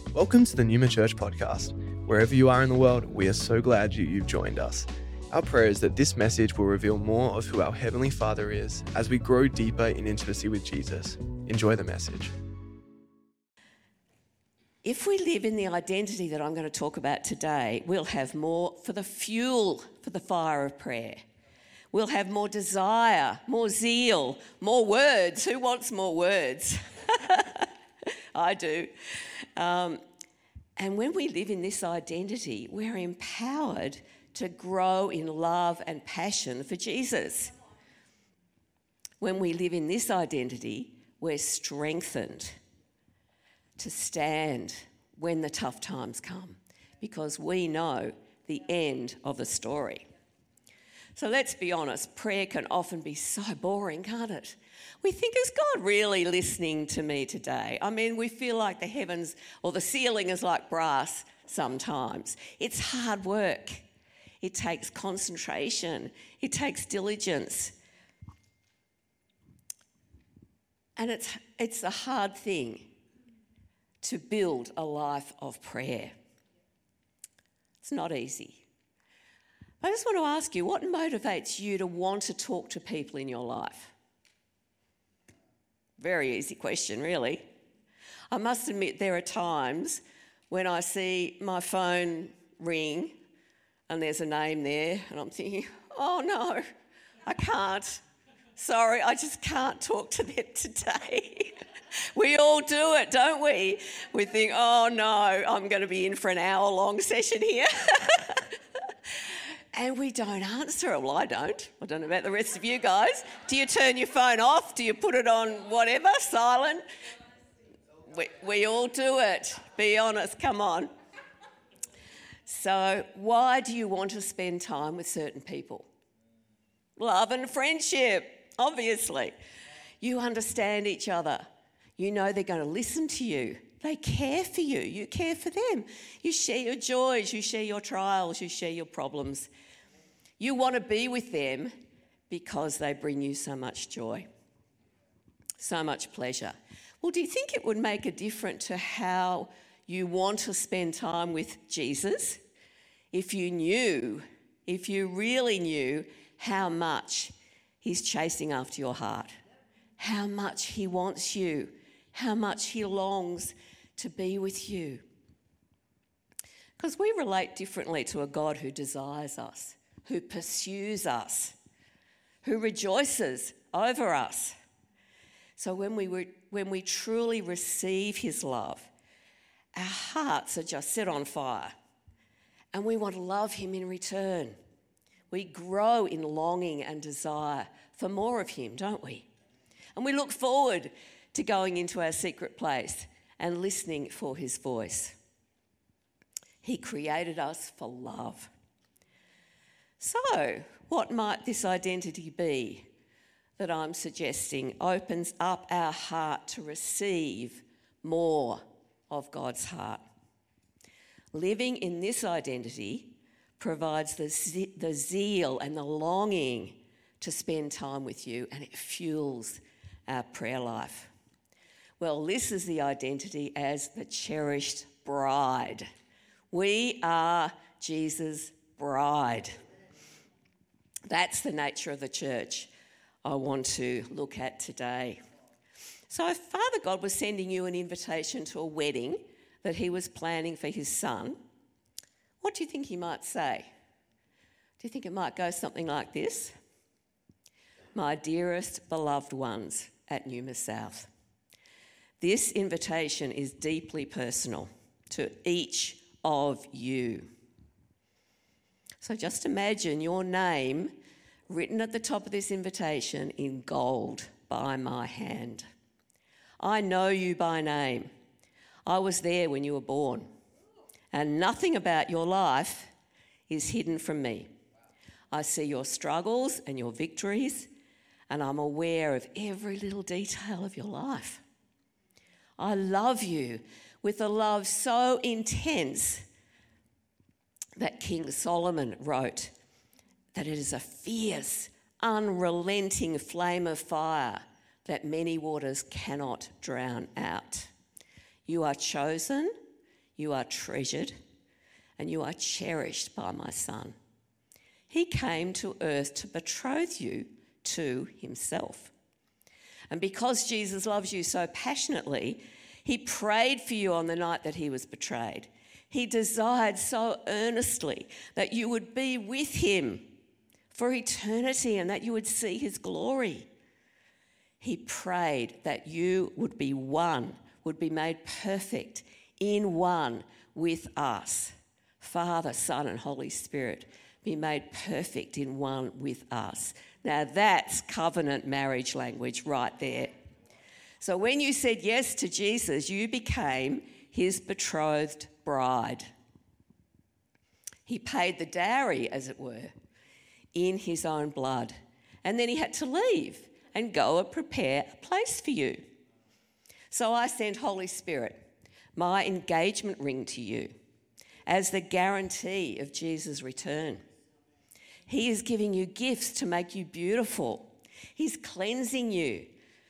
Welcome to the Numa Church podcast. Wherever you are in the world, we are so glad you've joined us. Our prayer is that this message will reveal more of who our Heavenly Father is as we grow deeper in intimacy with Jesus. Enjoy the message. If we live in the identity that I'm going to talk about today, we'll have more for the fuel for the fire of prayer. We'll have more desire, more zeal, more words. Who wants more words? I do. And when we live in this identity, we're empowered to grow in love and passion for Jesus. When we live in this identity, we're strengthened to stand when the tough times come because we know the end of the story. So let's be honest, prayer can often be so boring, can't it? We think, is God really listening to me today? I mean, we feel like the heavens or the ceiling is like brass sometimes. It's hard work. It takes concentration. It takes diligence. And it's a hard thing to build a life of prayer. It's not easy. I just want to ask you, what motivates you to want to talk to people in your life? Very easy question, really. I must admit there are times when I see my phone ring and there's a name there and I'm thinking, oh no, I can't. Sorry, I just can't talk to them today. We all do it, don't we? We think, oh no, I'm going to be in for an hour-long session here. And we don't answer it. Well, I don't. I don't know about the rest of you guys. Do you turn your phone off? Do you put it on whatever, silent? We all do it. Be honest, come on. So why do you want to spend time with certain people? Love and friendship, obviously. You understand each other. You know they're going to listen to you. They care for you. You care for them. You share your joys. You share your trials. You share your problems. You want to be with them because they bring you so much joy, so much pleasure. Well, do you think it would make a difference to how you want to spend time with Jesus if you really knew how much he's chasing after your heart, how much he wants you, how much he longs to be with you? Because we relate differently to a God who desires us, who pursues us, who rejoices over us. So when we truly receive his love, our hearts are just set on fire and we want to love him in return. We grow in longing and desire for more of him, don't we? And we look forward to going into our secret place and listening for his voice. He created us for love. So, what might this identity be that I'm suggesting opens up our heart to receive more of God's heart? Living in this identity provides the zeal and the longing to spend time with you, and it fuels our prayer life. Well, this is the identity as the cherished bride. We are Jesus' bride. That's the nature of the church I want to look at today. So if Father God was sending you an invitation to a wedding that he was planning for his son, what do you think he might say? Do you think it might go something like this? My dearest beloved ones at Numa South, this invitation is deeply personal to each of you. So just imagine your name written at the top of this invitation in gold by my hand. I know you by name. I was there when you were born, and nothing about your life is hidden from me. I see your struggles and your victories, and I'm aware of every little detail of your life. I love you with a love so intense that King Solomon wrote that it is a fierce, unrelenting flame of fire that many waters cannot drown out. You are chosen, You are treasured and you are cherished by my Son. He came to earth to betroth you to himself. And because Jesus loves you so passionately, he prayed for you on the night that he was betrayed. He desired so earnestly that you would be with him for eternity and that you would see his glory. He prayed that you would be one, would be made perfect in one with us. Father, Son, and Holy Spirit, be made perfect in one with us. Now that's covenant marriage language right there. So when you said yes to Jesus, you became his betrothed bride. He paid the dowry, as it were, in his own blood. And then he had to leave and go and prepare a place for you. So I send Holy Spirit, my engagement ring to you, as the guarantee of Jesus' return. He is giving you gifts to make you beautiful. He's cleansing you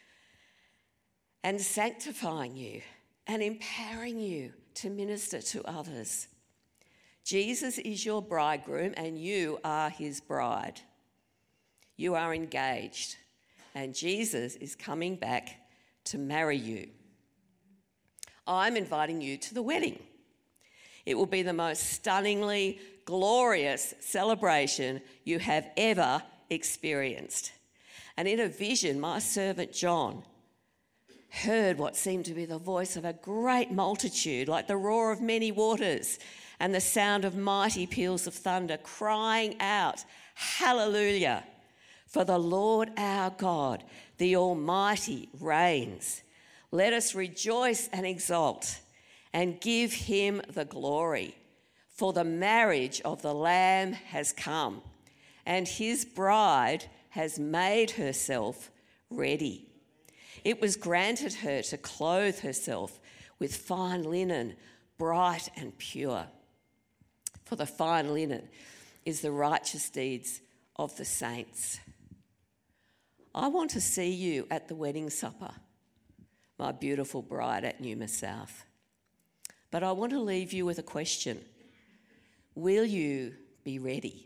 and sanctifying you and empowering you to minister to others. Jesus is your bridegroom and you are his bride. You are engaged and Jesus is coming back to marry you. I'm inviting you to the wedding. It will be the most stunningly glorious celebration you have ever experienced. And in a vision, my servant John heard what seemed to be the voice of a great multitude, like the roar of many waters and the sound of mighty peals of thunder, crying out, "Hallelujah! For the Lord our God, the Almighty, reigns. Let us rejoice and exult and give him the glory. For the marriage of the Lamb has come, and his bride has made herself ready. It was granted her to clothe herself with fine linen, bright and pure. For the fine linen is the righteous deeds of the saints." I want to see you at the wedding supper, my beautiful bride at Numa South. But I want to leave you with a question. Will you be ready?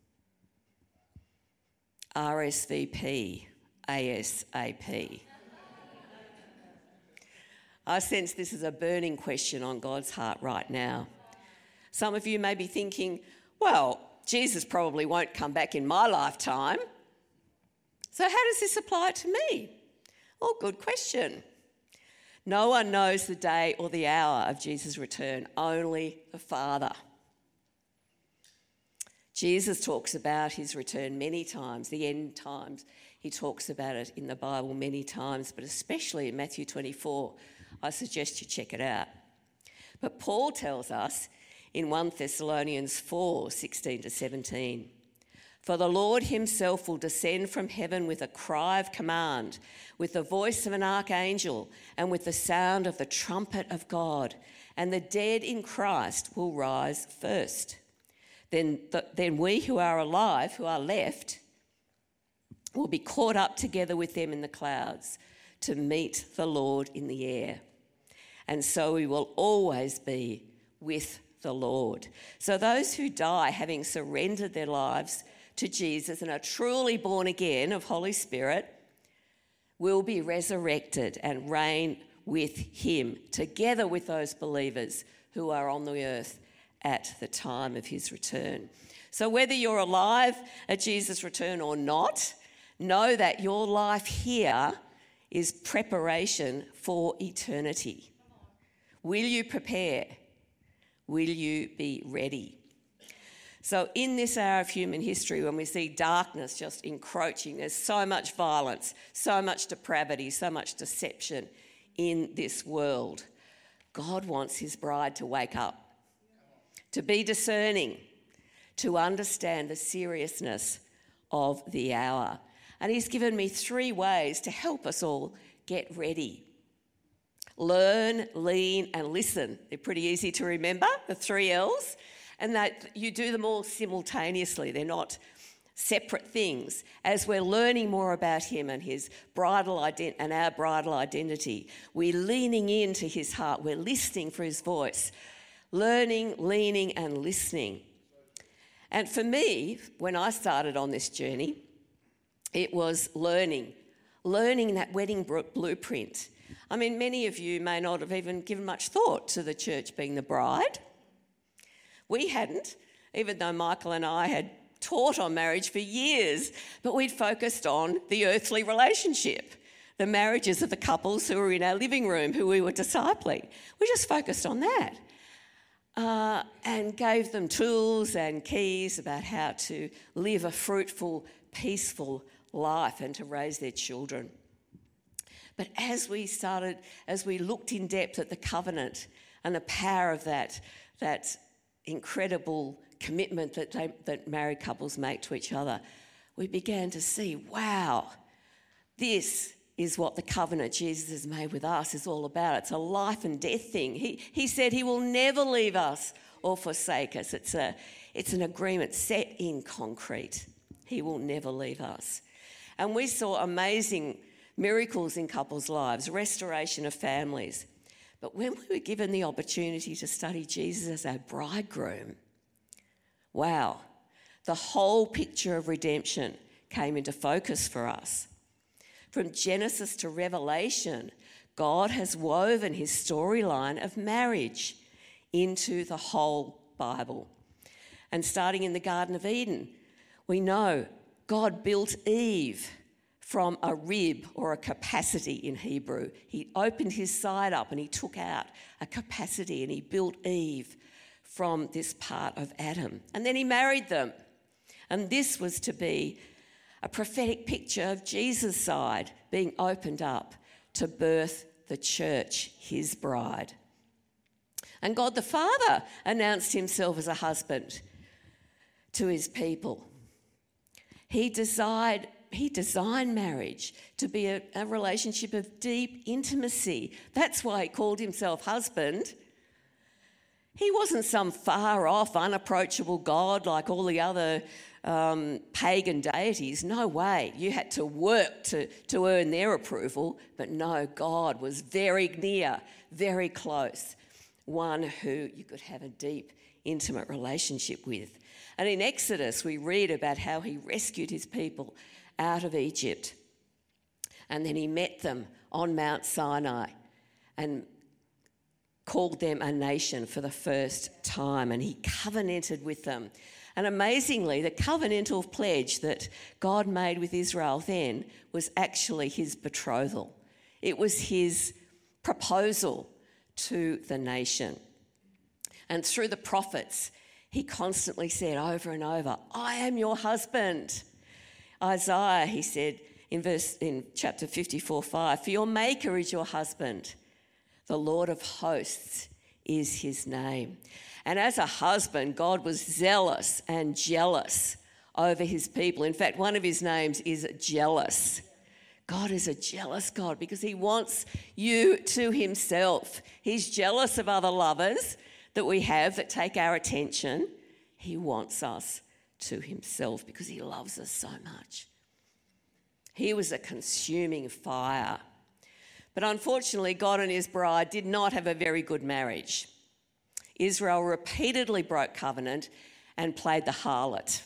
RSVP, ASAP. I sense this is a burning question on God's heart right now. Some of you may be thinking, well, Jesus probably won't come back in my lifetime. So how does this apply to me? Well, good question. No one knows the day or the hour of Jesus' return, only the Father. Jesus talks about his return many times, the end times. He talks about it in the Bible many times, but especially in Matthew 24. I suggest you check it out. But Paul tells us in 1 Thessalonians 4, 16 to 17, "For the Lord himself will descend from heaven with a cry of command, with the voice of an archangel, and with the sound of the trumpet of God, and the dead in Christ will rise first. Then we who are alive, who are left, will be caught up together with them in the clouds to meet the Lord in the air. And so we will always be with the Lord." So those who die having surrendered their lives to Jesus and are truly born again of Holy Spirit will be resurrected and reign with him, together with those believers who are on the earth at the time of his return. So whether you're alive at Jesus' return or not, know that your life here is preparation for eternity. Will you prepare? Will you be ready? So in this hour of human history, when we see darkness just encroaching, there's so much violence, so much depravity, so much deception in this world, God wants his bride to wake up, to be discerning, to understand the seriousness of the hour. And he's given me 3 ways to help us all get ready. Learn, lean, and listen. They're pretty easy to remember, the 3 L's, and that you do them all simultaneously. They're not separate things. As we're learning more about him and his bridal and our bridal identity, we're leaning into his heart. We're listening for his voice. learning, leaning and listening. And for me, when I started on this journey, it was learning that wedding blueprint. I mean, many of you may not have even given much thought to the church being the bride. We hadn't, even though Michael and I had taught on marriage for years, but we'd focused on the earthly relationship, the marriages of the couples who were in our living room, who we were discipling. We just focused on that and gave them tools and keys about how to live a fruitful, peaceful life and to raise their children. But as we looked in depth at the covenant and the power of that incredible commitment that married couples make to each other, we began to see, wow, this is what the covenant Jesus has made with us is all about. It's a life and death thing. He said he will never leave us or forsake us. It's an agreement set in concrete. He will never leave us. And we saw amazing miracles in couples' lives, restoration of families. But when we were given the opportunity to study Jesus as our bridegroom, wow, the whole picture of redemption came into focus for us. From Genesis to Revelation, God has woven his storyline of marriage into the whole Bible. And starting in the Garden of Eden, we know God built Eve from a rib or a capacity in Hebrew. He opened his side up and he took out a capacity and he built Eve from this part of Adam. And then he married them. And this was to be a prophetic picture of Jesus' side being opened up to birth the church, his bride. And God the Father announced himself as a husband to his people. He designed marriage to be a relationship of deep intimacy. That's why he called himself husband. He wasn't some far-off, unapproachable God like all the other pagan deities. No way. You had to work to earn their approval. But no, God was very near, very close, one who you could have a deep, intimate relationship with. And in Exodus, we read about how he rescued his people out of Egypt. And then he met them on Mount Sinai and called them a nation for the first time. And he covenanted with them. And amazingly, the covenantal pledge that God made with Israel then was actually his betrothal. It was his proposal to the nation. And through the prophets, he constantly said over and over, I am your husband. Isaiah, he said in chapter 54:5, for your maker is your husband. The Lord of hosts is his name. And as a husband, God was zealous and jealous over his people. In fact, one of his names is jealous. God is a jealous God because he wants you to himself. He's jealous of other lovers that we have that take our attention. He wants us to himself because he loves us so much. He was a consuming fire. But unfortunately, God and his bride did not have a very good marriage. Israel repeatedly broke covenant and played the harlot.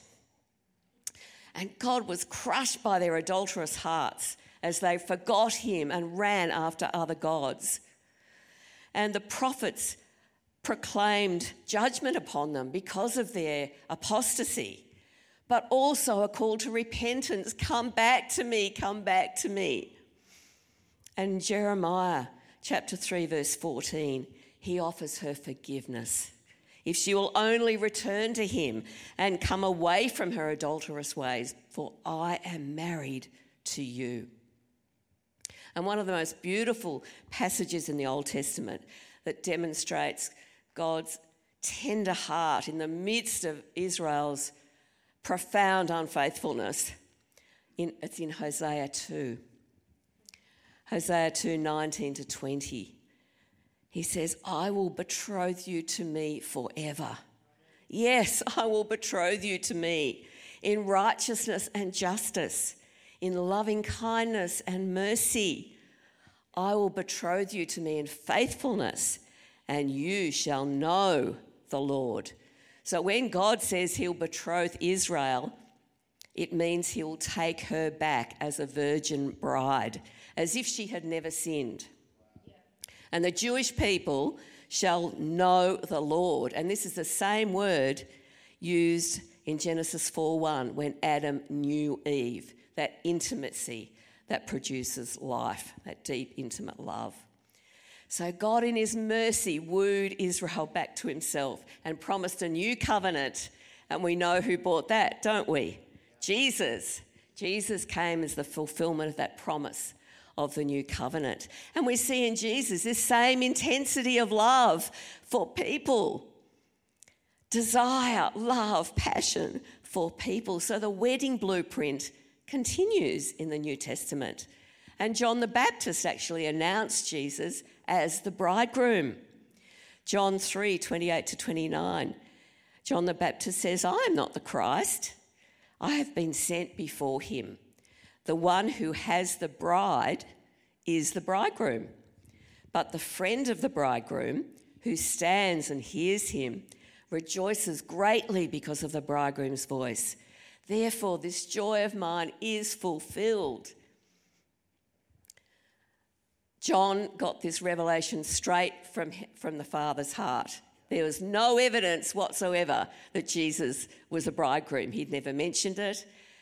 And God was crushed by their adulterous hearts as they forgot him and ran after other gods. And the prophets proclaimed judgment upon them because of their apostasy, but also a call to repentance. Come back to me, come back to me. And Jeremiah chapter 3 verse 14, he offers her forgiveness if she will only return to him and come away from her adulterous ways, for I am married to you. And one of the most beautiful passages in the Old Testament that demonstrates God's tender heart in the midst of Israel's profound unfaithfulness, it's in Hosea 2. Hosea 2, 19 to 20. He says, I will betroth you to me forever. Yes, I will betroth you to me in righteousness and justice, in loving kindness and mercy. I will betroth you to me in faithfulness and you shall know the Lord. So when God says he'll betroth Israel, it means he'll take her back as a virgin bride, as if she had never sinned. And the Jewish people shall know the Lord. And this is the same word used in Genesis 4:1 when Adam knew Eve, that intimacy that produces life, that deep, intimate love. So God in his mercy wooed Israel back to himself and promised a new covenant. And we know who brought that, don't we? Jesus. Jesus came as the fulfillment of that promise of the new covenant. And we see in Jesus this same intensity of love for people. Desire, love, passion for people. So the wedding blueprint continues in the New Testament. And John the Baptist actually announced Jesus as the bridegroom. John 3:28-29. John the Baptist says, I am not the Christ. I have been sent before him. The one who has the bride is the bridegroom. But the friend of the bridegroom, who stands and hears him, rejoices greatly because of the bridegroom's voice. Therefore, this joy of mine is fulfilled. John got this revelation straight from the Father's heart. There was no evidence whatsoever that Jesus was a bridegroom. He'd never mentioned it.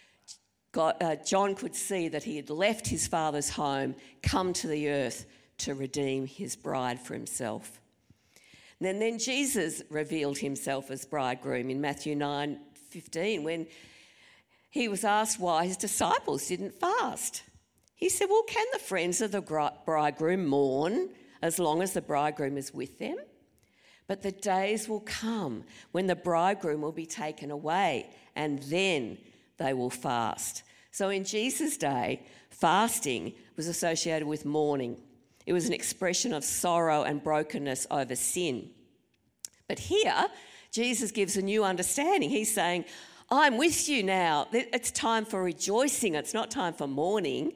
John could see that he had left his Father's home, come to the earth to redeem his bride for himself. And then Jesus revealed himself as bridegroom in Matthew 9:15 when he was asked why his disciples didn't fast. He said, well, can the friends of the bridegroom mourn as long as the bridegroom is with them? But the days will come when the bridegroom will be taken away, and then they will fast. So in Jesus' day, fasting was associated with mourning. It was an expression of sorrow and brokenness over sin. But here, Jesus gives a new understanding. He's saying, I'm with you now. It's time for rejoicing. It's not time for mourning.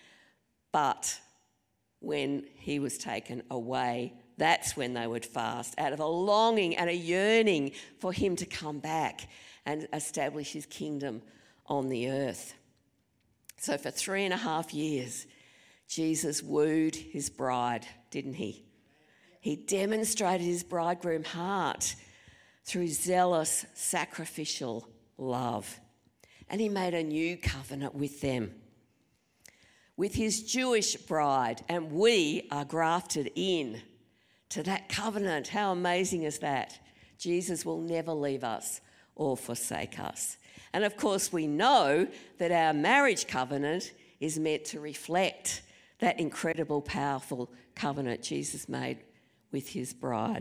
But when he was taken away, that's when they would fast, out of a longing and a yearning for him to come back and establish his kingdom on the earth. So for 3.5 years, Jesus wooed his bride, didn't he? He demonstrated his bridegroom heart through zealous, sacrificial love. And he made a new covenant with them, with his Jewish bride, and we are grafted in to that covenant. How amazing is that? Jesus will never leave us or forsake us. And of course, we know that our marriage covenant is meant to reflect that incredible, powerful covenant Jesus made with his bride.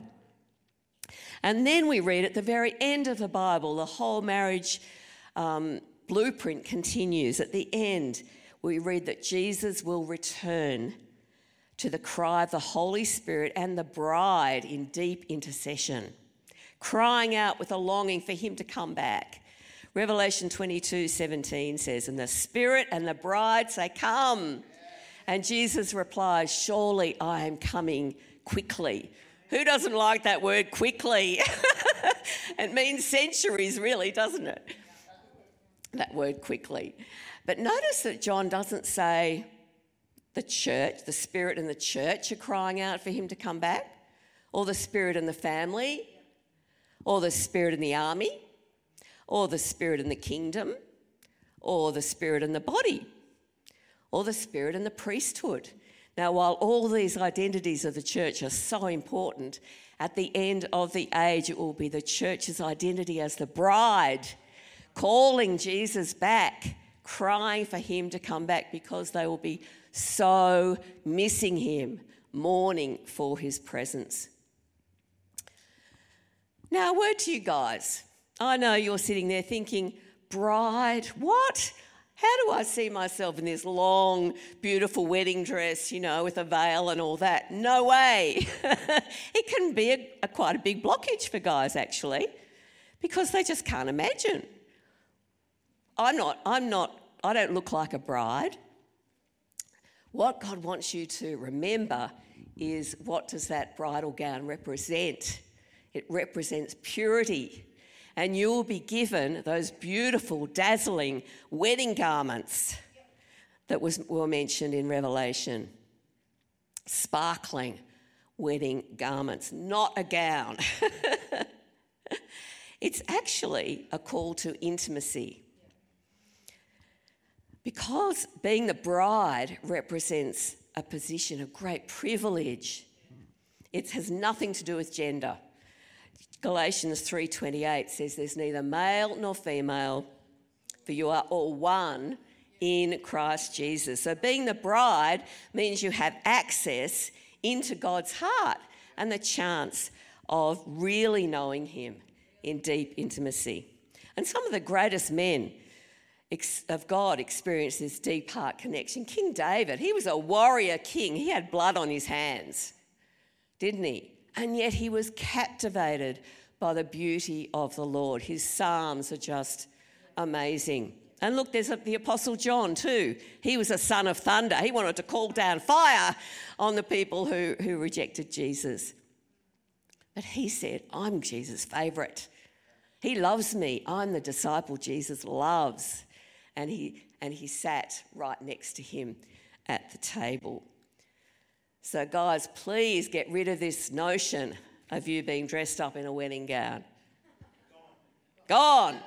And then we read at the very end of the Bible, the whole marriage blueprint continues. At the end, we read that Jesus will return to the cry of the Holy Spirit and the bride in deep intercession, crying out with a longing for him to come back. Revelation 22:17 says, and the Spirit and the bride say, come. And Jesus replies, surely I am coming quickly. Who doesn't like that word quickly? It means centuries, really, doesn't it? That word quickly. But notice that John doesn't say the church, the Spirit and the church are crying out for him to come back, or the Spirit and the family, or the Spirit and the army, or the Spirit and the kingdom, or the Spirit and the body, or the Spirit and the priesthood. Now, while all these identities of the church are so important, at the end of the age, it will be the church's identity as the bride, calling Jesus back, crying for him to come back because they will be so missing him, mourning for his presence. Now, a word to you guys. I know you're sitting there thinking, bride, what? How do I see myself in this long, beautiful wedding dress, with a veil and all that? No way. It can be quite a big blockage for guys, actually, because they just can't imagine. I don't look like a bride. What God wants you to remember is, what does that bridal gown represent? It represents purity. And you will be given those beautiful, dazzling wedding garments that were mentioned in Revelation. Sparkling wedding garments, not a gown. It's actually a call to intimacy. Because being the bride represents a position of great privilege, it has nothing to do with gender. Galatians 3:28 says there's neither male nor female, for you are all one in Christ Jesus. So being the bride means you have access into God's heart and the chance of really knowing him in deep intimacy. And some of the greatest men of God experienced this deep heart connection. King David, he was a warrior king. He had blood on his hands, didn't he? And yet he was captivated by the beauty of the Lord. His psalms are just amazing. And look, there's the Apostle John too. He was a son of thunder. He wanted to call down fire on the people who rejected Jesus. But he said, I'm Jesus' favourite. He loves me. I'm the disciple Jesus loves. And he sat right next to him at the table. So guys, please get rid of this notion of you being dressed up in a wedding gown. Gone.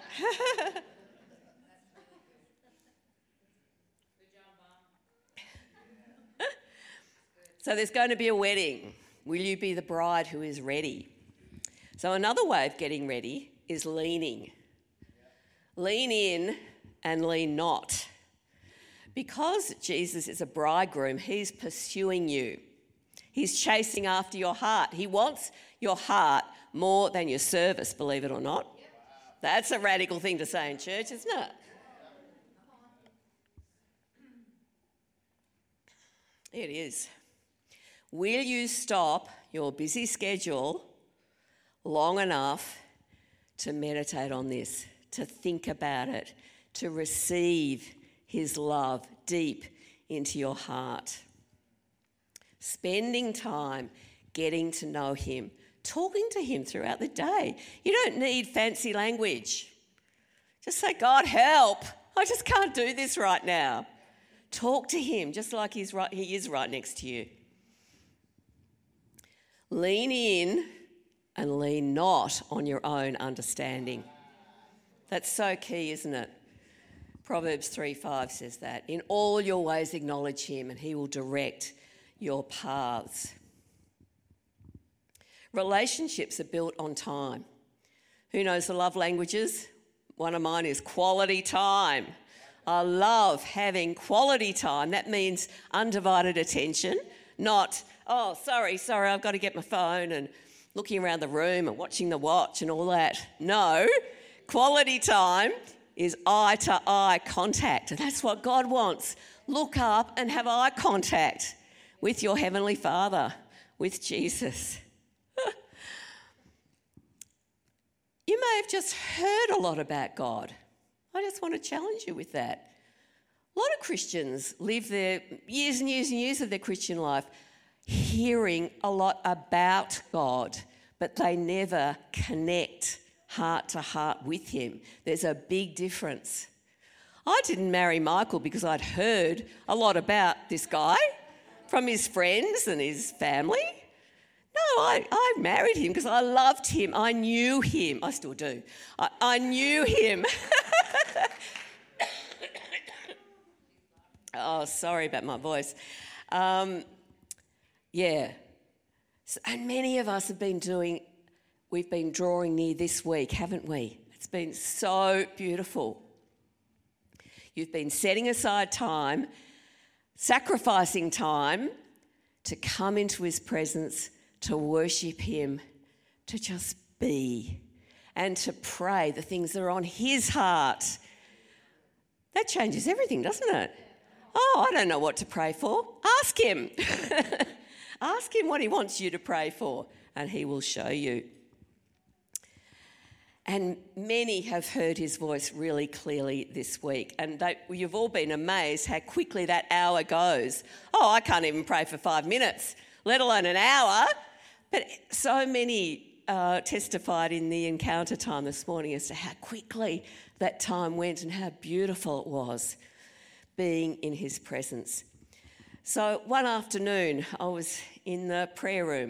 So there's going to be a wedding. Will you be the bride who is ready? So another way of getting ready is leaning. Lean in and lean not. Because Jesus is a bridegroom, he's pursuing you. He's chasing after your heart. He wants your heart more than your service, believe it or not. That's a radical thing to say in church, isn't it? It is. Will you stop your busy schedule long enough to meditate on this, to think about it, to receive his love deep into your heart? Spending time getting to know him, talking to him throughout the day. You don't need fancy language. Just say, God, help. I just can't do this right now. Talk to him just like he is right next to you. Lean in and lean not on your own understanding. That's so key, isn't it? Proverbs 3:5 says that. In all your ways acknowledge him and he will direct your paths. Relationships are built on time. Who knows the love languages? One of mine is quality time. I love having quality time. That means undivided attention, not, oh, sorry, I've got to get my phone and looking around the room and watching the watch and all that. No, quality time is eye-to-eye contact, and that's what God wants. Look up and have eye contact with your Heavenly Father, with Jesus. You may have just heard a lot about God. I just want to challenge you with that. A lot of Christians live their years and years and years of their Christian life hearing a lot about God, but they never connect heart to heart with him. There's a big difference. I didn't marry Michael because I'd heard a lot about this guy from his friends and his family. No, I married him because I loved him. I knew him. I still do. I knew him. Oh, sorry about my voice. Yeah. And many of us we've been drawing near this week, haven't we? It's been so beautiful. You've been setting aside time, sacrificing time to come into his presence, to worship him, to just be, and to pray the things that are on his heart. That changes everything, doesn't it? Oh, I don't know what to pray for. Ask him. Ask him what he wants you to pray for, and he will show you. And many have heard his voice really clearly this week, and you've all been amazed how quickly that hour goes. Oh, I can't even pray for 5 minutes, let alone an hour. But so many testified in the encounter time this morning as to how quickly that time went and how beautiful it was being in his presence. So one afternoon, I was in the prayer room.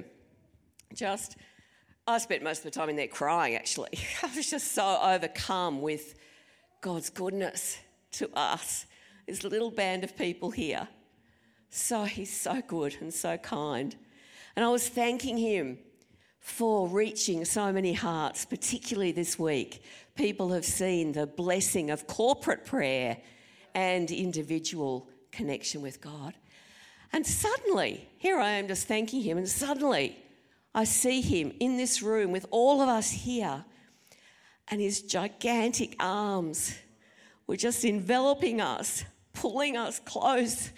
I spent most of the time in there crying, actually. I was just so overcome with God's goodness to us, this little band of people here. So he's so good and so kind. And I was thanking him for reaching so many hearts, particularly this week. People have seen the blessing of corporate prayer and individual connection with God. And suddenly, here I am just thanking him, and suddenly I see him in this room with all of us here, and his gigantic arms were just enveloping us, pulling us close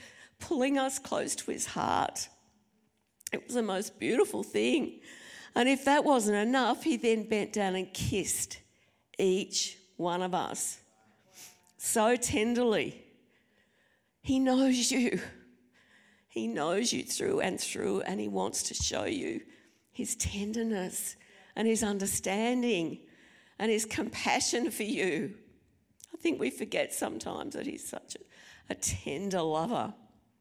to his heart. It was the most beautiful thing. And if that wasn't enough, he then bent down and kissed each one of us so tenderly. He knows you. He knows you through and through, and he wants to show you his tenderness and his understanding and his compassion for you. I think we forget sometimes that he's such a tender lover.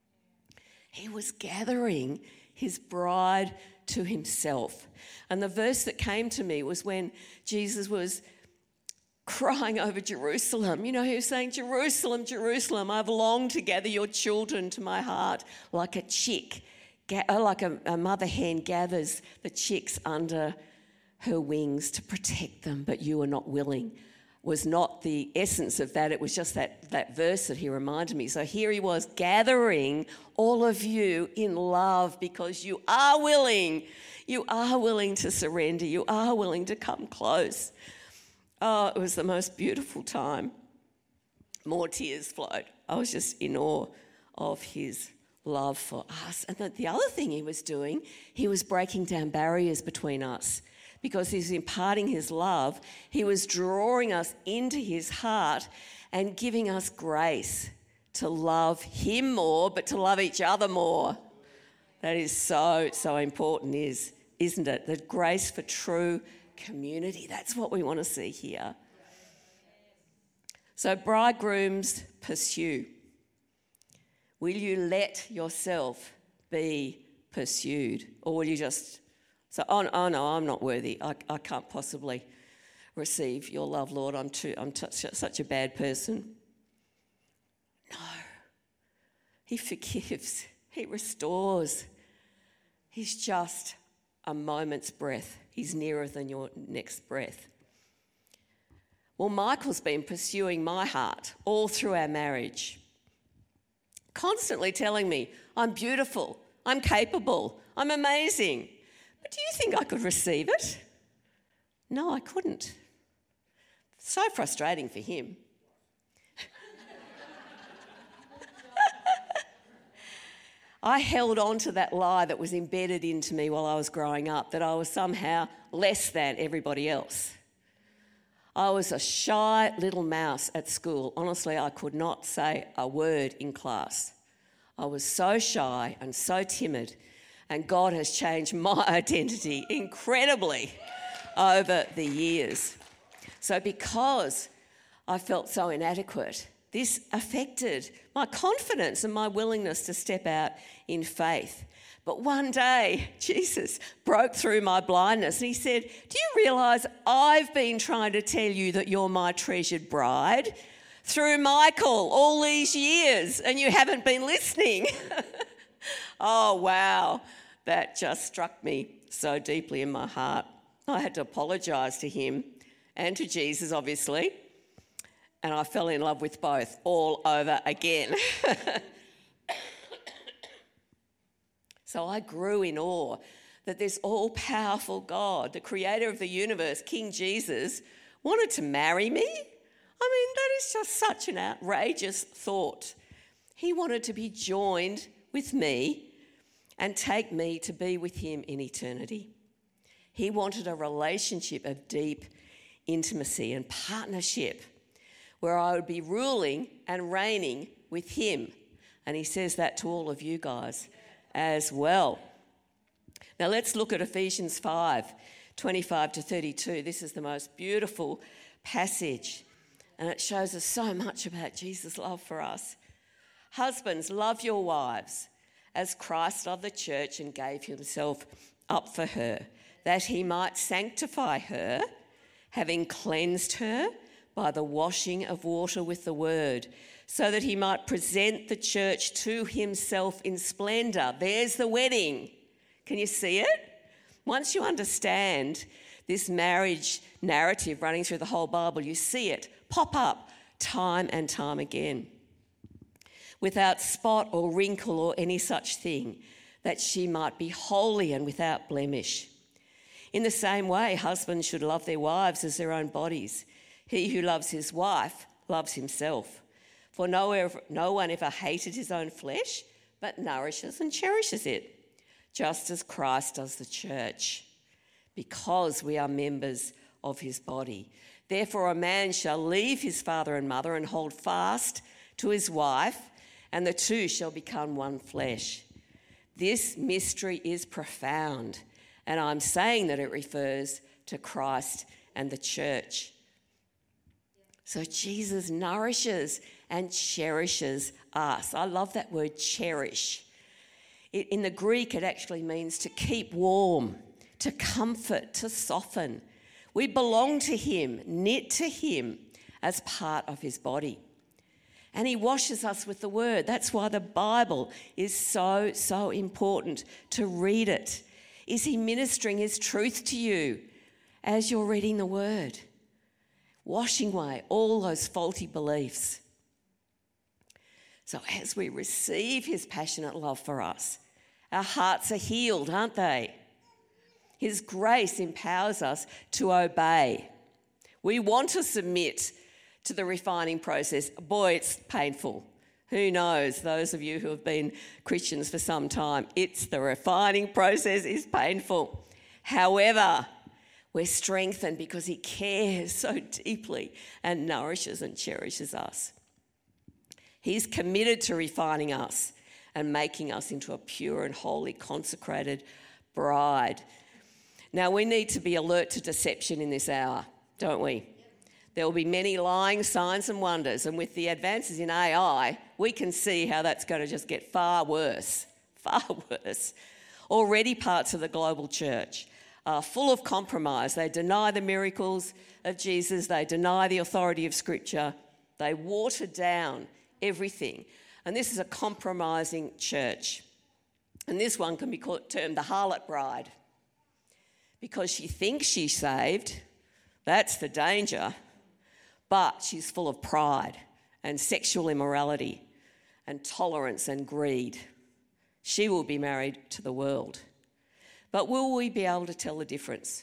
He was gathering his bride to himself. And the verse that came to me was when Jesus was crying over Jerusalem. You know, he was saying, Jerusalem, Jerusalem, I've longed to gather your children to my heart like a chick, like a mother hen gathers the chicks under her wings to protect them, but you are not willing. Was not the essence of that. It was just that verse that he reminded me. So here he was gathering all of you in love because you are willing. You are willing to surrender. You are willing to come close. Oh, it was the most beautiful time. More tears flowed. I was just in awe of his love for us. And the other thing he was doing, he was breaking down barriers between us. Because he's imparting his love, he was drawing us into his heart and giving us grace to love him more, but to love each other more. That is so, so important, isn't it? The grace for true community. That's what we want to see here. So bridegrooms, pursue. Will you let yourself be pursued? Or will you just say, oh no, I'm not worthy. I can't possibly receive your love, Lord. I'm such a bad person. No. He forgives. He restores. He's just a moment's breath. He's nearer than your next breath. Well, Michael's been pursuing my heart all through our marriage, constantly telling me I'm beautiful, I'm capable, I'm amazing. But do you think I could receive it? No, I couldn't. So frustrating for him. I held on to that lie that was embedded into me while I was growing up, that I was somehow less than everybody else. I was a shy little mouse at school. Honestly, I could not say a word in class. I was so shy and so timid, and God has changed my identity incredibly over the years. So because I felt so inadequate, this affected my confidence and my willingness to step out in faith. But one day, Jesus broke through my blindness and he said, do you realise I've been trying to tell you that you're my treasured bride through Michael all these years and you haven't been listening? Oh, wow. That just struck me so deeply in my heart. I had to apologise to him and to Jesus, obviously, and I fell in love with both all over again. So I grew in awe that this all-powerful God, the creator of the universe, King Jesus, wanted to marry me. I mean, that is just such an outrageous thought. He wanted to be joined with me and take me to be with him in eternity. He wanted a relationship of deep intimacy and partnership where I would be ruling and reigning with him. And he says that to all of you guys as well. Now let's look at Ephesians 5:25 to 32. This is the most beautiful passage, and it shows us so much about Jesus' love for us. Husbands, love your wives as Christ loved the church and gave himself up for her, that he might sanctify her, having cleansed her by the washing of water with the word, so that he might present the church to himself in splendour. There's the wedding. Can you see it? Once you understand this marriage narrative running through the whole Bible, you see it pop up time and time again. Without spot or wrinkle or any such thing, that she might be holy and without blemish. In the same way, husbands should love their wives as their own bodies. He who loves his wife loves himself. For no one ever hated his own flesh, but nourishes and cherishes it, just as Christ does the church, because we are members of his body. Therefore, a man shall leave his father and mother and hold fast to his wife, and the two shall become one flesh. This mystery is profound, and I'm saying that it refers to Christ and the church. So Jesus nourishes and cherishes us. I love that word, cherish. In the Greek, it actually means to keep warm, to comfort, to soften. We belong to him, knit to him as part of his body. And he washes us with the word. That's why the Bible is so, so important to read it. Is he ministering his truth to you as you're reading the word? Washing away all those faulty beliefs. So as we receive his passionate love for us, our hearts are healed, aren't they? His grace empowers us to obey. We want to submit to the refining process. Boy, it's painful. Who knows, those of you who have been Christians for some time, the refining process is painful. However, we're strengthened because he cares so deeply and nourishes and cherishes us. He's committed to refining us and making us into a pure and holy, consecrated bride. Now, we need to be alert to deception in this hour, don't we? There will be many lying signs and wonders, and with the advances in AI, we can see how that's going to just get far worse. Already parts of the global church are full of compromise. They deny the miracles of Jesus. They deny the authority of Scripture. They water down everything. And this is a compromising church. And this one can be termed the harlot bride, because she thinks she's saved. That's the danger. But she's full of pride and sexual immorality and tolerance and greed. She will be married to the world. But will we be able to tell the difference?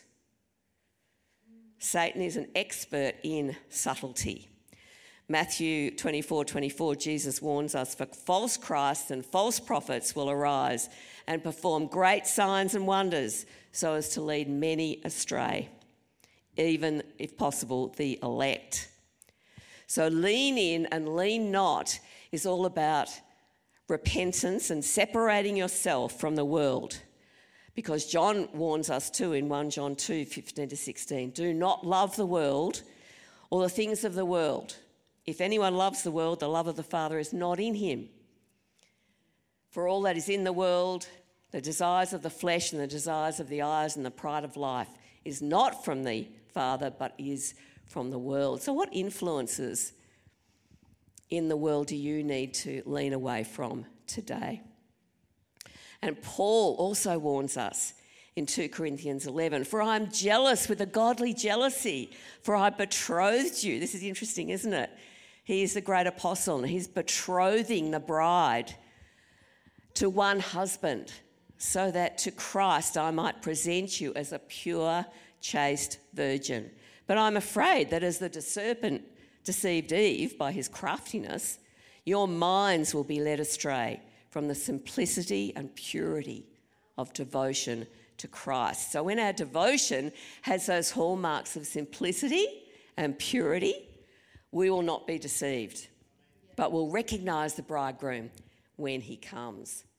Satan is an expert in subtlety. Matthew 24:24, Jesus warns us, for false Christs and false prophets will arise and perform great signs and wonders so as to lead many astray, even, if possible, the elect. So lean in and lean not is all about repentance and separating yourself from the world. Because John warns us too in 1 John 2:15-16, do not love the world or the things of the world. If anyone loves the world, the love of the Father is not in him. For all that is in the world, the desires of the flesh and the desires of the eyes and the pride of life, is not from the Father, but is from the world. So what influences in the world do you need to lean away from today? And Paul also warns us in 2 Corinthians 11, for I am jealous with a godly jealousy, for I betrothed you. This is interesting, isn't it? He is the great apostle and he's betrothing the bride to one husband, so that to Christ I might present you as a pure, chaste virgin. But I'm afraid that as the serpent deceived Eve by his craftiness, your minds will be led astray from the simplicity and purity of devotion to Christ. So when our devotion has those hallmarks of simplicity and purity, we will not be deceived, but will recognise the bridegroom when he comes.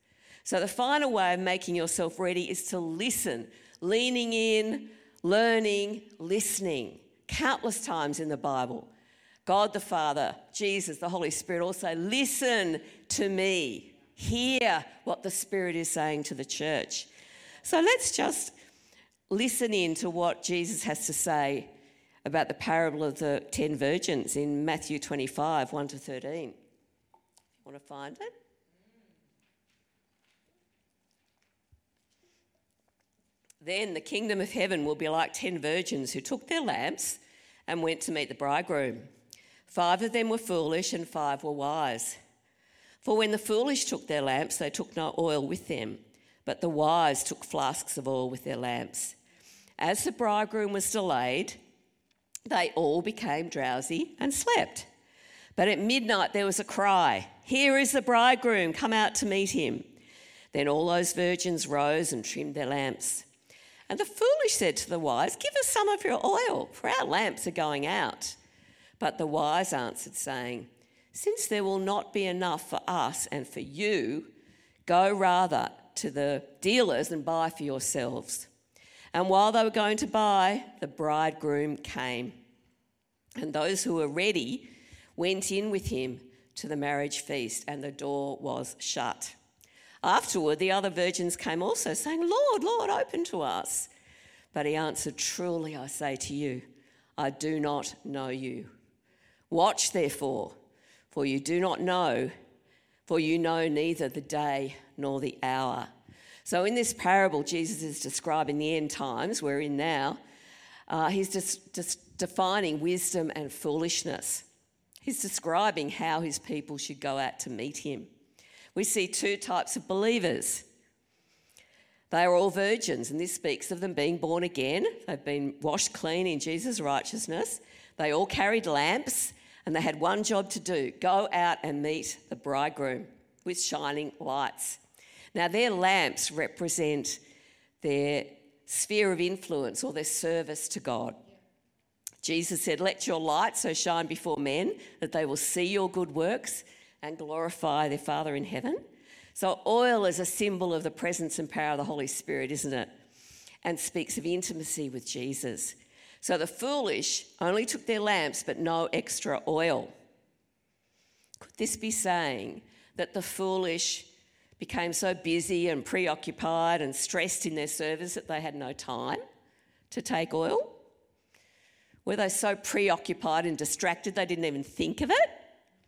So the final way of making yourself ready is to listen, leaning in, learning, listening. Countless times in the Bible, God the Father, Jesus, the Holy Spirit all say, listen to me. Hear what the Spirit is saying to the church. So let's just listen in to what Jesus has to say about the parable of the 10 virgins in Matthew 25, 1 to 13. You want to find it? Then the kingdom of heaven will be like 10 virgins who took their lamps and went to meet the bridegroom. 5 of them were foolish and 5 were wise. For when the foolish took their lamps, they took no oil with them, but the wise took flasks of oil with their lamps. As the bridegroom was delayed, they all became drowsy and slept. But at midnight there was a cry, "Here is the bridegroom, come out to meet him." Then all those virgins rose and trimmed their lamps. And the foolish said to the wise, "Give us some of your oil, for our lamps are going out." But the wise answered, saying, "Since there will not be enough for us and for you, go rather to the dealers and buy for yourselves." And while they were going to buy, the bridegroom came. And those who were ready went in with him to the marriage feast, and the door was shut. Afterward, the other virgins came also, saying, "Lord, Lord, open to us." But he answered, "Truly I say to you, I do not know you. Watch therefore, for you do not know, for you know neither the day nor the hour." So in this parable, Jesus is describing the end times we're in now. He's just defining wisdom and foolishness. He's describing how his people should go out to meet him. We see 2 types of believers. They are all virgins, and this speaks of them being born again. They've been washed clean in Jesus' righteousness. They all carried lamps, and they had one job to do: go out and meet the bridegroom with shining lights. Now, their lamps represent their sphere of influence or their service to God. Jesus said, "Let your light so shine before men that they will see your good works and glorify their Father in heaven." So oil is a symbol of the presence and power of the Holy Spirit, isn't it? And speaks of intimacy with Jesus. So the foolish only took their lamps but no extra oil. Could this be saying that the foolish became so busy and preoccupied and stressed in their service that they had no time to take oil? Were they so preoccupied and distracted they didn't even think of it?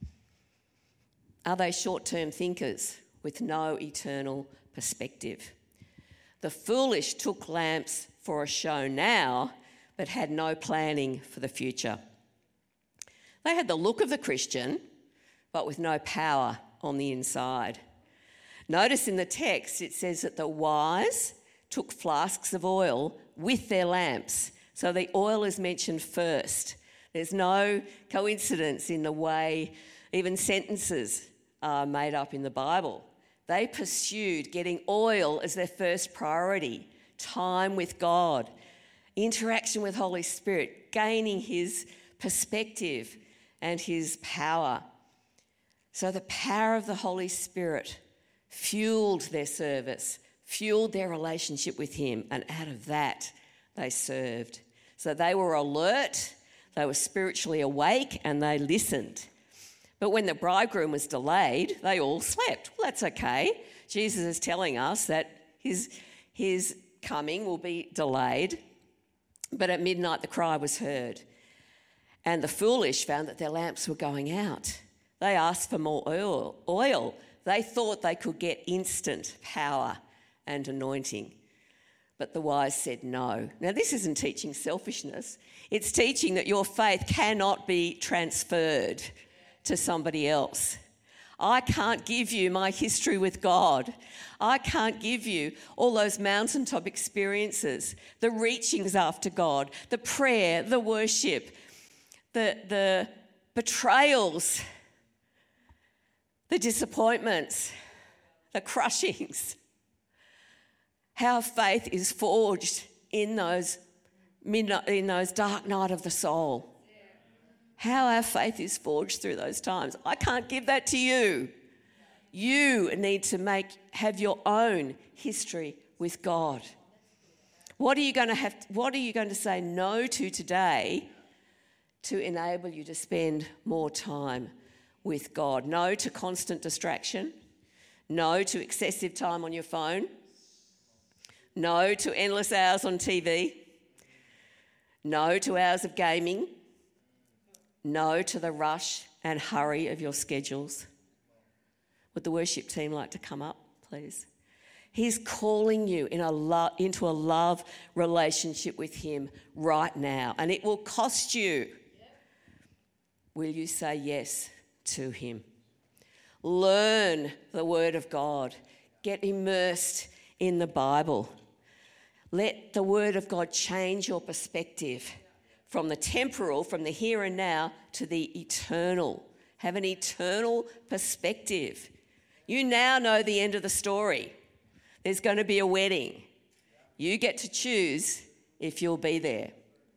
Are they short-term thinkers with no eternal perspective? The foolish took lamps for a show now, but had no planning for the future. They had the look of the Christian, but with no power on the inside. Notice in the text it says that the wise took flasks of oil with their lamps. So the oil is mentioned first. There's no coincidence in the way even sentences are made up in the Bible. They pursued getting oil as their first priority, time with God, interaction with Holy Spirit, gaining his perspective and his power. So the power of the Holy Spirit fueled their service, fueled their relationship with him, and out of that they served. So they were alert, they were spiritually awake, and they listened. But when the bridegroom was delayed, they all slept. Well, that's okay. Jesus is telling us that his coming will be delayed. But at midnight the cry was heard. And the foolish found that their lamps were going out. They asked for more oil. They thought they could get instant power and anointing. But the wise said no. Now, this isn't teaching selfishness. It's teaching that your faith cannot be transferred to somebody else. I can't give you my history with God. I can't give you all those mountaintop experiences, the reachings after God, the prayer, the worship, the betrayals, the disappointments, the crushings. How faith is forged in those dark night of the soul. How our faith is forged through those times. I can't give that to you. You need to have your own history with God. What are you going to say no to today to enable you to spend more time with God? No to constant distraction. No to excessive time on your phone. No to endless hours on TV. No to hours of gaming. No to the rush and hurry of your schedules. Would the worship team like to come up, please? He's calling you into a love relationship with him right now, and it will cost you. Will you say yes to him? Learn the Word of God. Get immersed in the Bible. Let the Word of God change your perspective from the temporal, from the here and now, to the eternal. Have an eternal perspective. You now know the end of the story. There's going to be a wedding. You get to choose if you'll be there.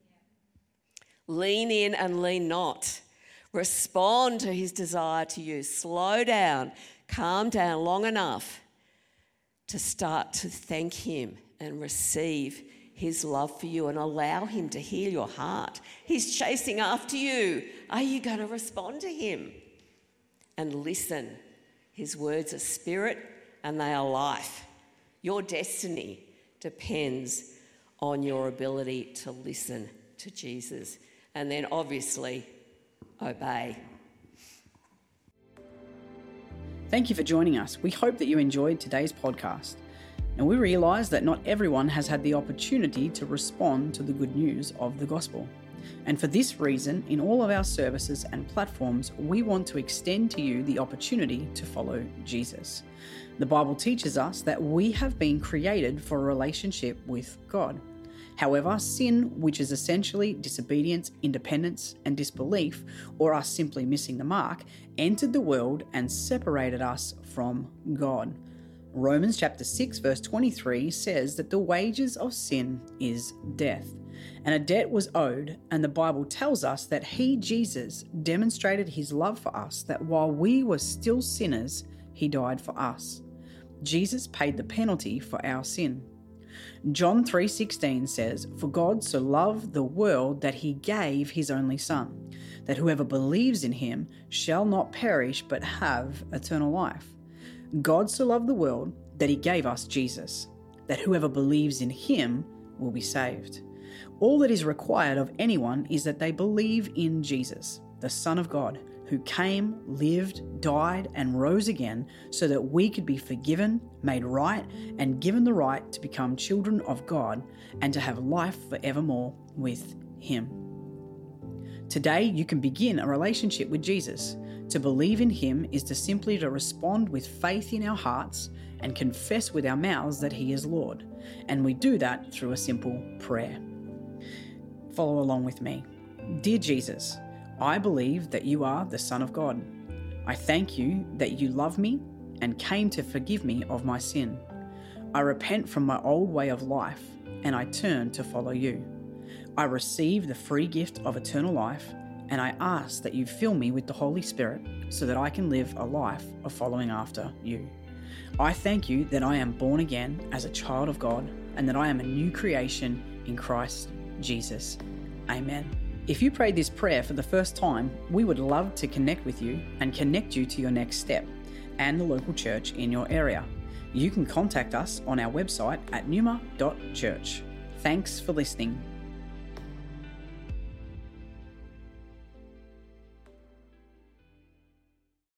Lean in and lean not. Respond to his desire to you. Slow down, calm down long enough to start to thank him and receive his love for you and allow him to heal your heart. He's chasing after you. Are you going to respond to him? And listen. His words are spirit and they are life. Your destiny depends on your ability to listen to Jesus and then obviously obey. Thank you for joining us. We hope that you enjoyed today's podcast. And we realise that not everyone has had the opportunity to respond to the good news of the gospel. And for this reason, in all of our services and platforms, we want to extend to you the opportunity to follow Jesus. The Bible teaches us that we have been created for a relationship with God. However, sin, which is essentially disobedience, independence, and disbelief, or us simply missing the mark, entered the world and separated us from God. Romans chapter 6 verse 23 says that the wages of sin is death. And a debt was owed, and the Bible tells us that he, Jesus, demonstrated his love for us, that while we were still sinners, he died for us. Jesus paid the penalty for our sin. John 3:16 says, "For God so loved the world that he gave his only Son, that whoever believes in him shall not perish but have eternal life." God so loved the world that he gave us Jesus, that whoever believes in him will be saved. All that is required of anyone is that they believe in Jesus, the Son of God, who came, lived, died, and rose again so that we could be forgiven, made right, and given the right to become children of God and to have life forevermore with him. Today, you can begin a relationship with Jesus. To believe in him is to simply respond with faith in our hearts and confess with our mouths that he is Lord. And we do that through a simple prayer. Follow along with me. Dear Jesus, I believe that you are the Son of God. I thank you that you love me and came to forgive me of my sin. I repent from my old way of life and I turn to follow you. I receive the free gift of eternal life and I ask that you fill me with the Holy Spirit so that I can live a life of following after you. I thank you that I am born again as a child of God and that I am a new creation in Christ Jesus. Amen. If you prayed this prayer for the first time, we would love to connect with you and connect you to your next step and the local church in your area. You can contact us on our website at numa.church. Thanks for listening.